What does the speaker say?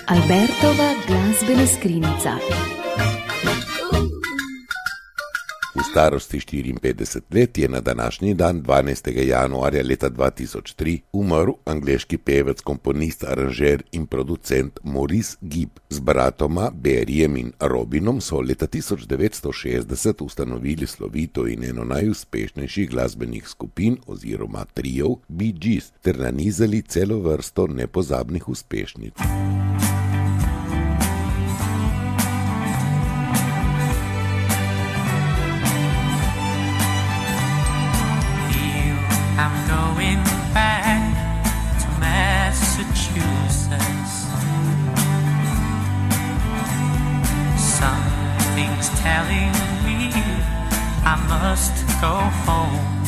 Albertova glasbena skrinjica. V starosti 54 let je na današnji dan, 12. januarja leta 2003, umrl angleški pevec, komponist, aranžer in producent Maurice Gibb. Z bratoma Barryjem in Robinom so leta 1960 ustanovili slovito in eno najuspešnejših glasbenih skupin oziroma trijev Bee Gees ter nanizali celo vrsto nepozabnih uspešnic. I'm going back to Massachusetts. Something's telling me I must go home.